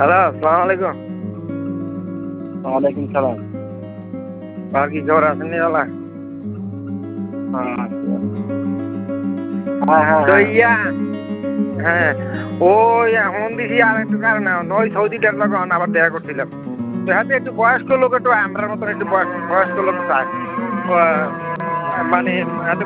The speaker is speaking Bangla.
হ্যালো, আসসালামু আলাইকুম। ওয়ালাইকুম সালাম। আর কি খবর আছেন নিওয়ালা? হ্যাঁ হ্যাঁ তো হ্যাঁ ইয়া হ্যাঁ ওই এখন দিছি আর একটু কারণে ওই সৌদিটার তখন আবার দেখা করছিলাম। তো হাতে একটু বয়স্ক লোক একটু আমরার মতন একটু বয়স্ক লোক চায়। মানে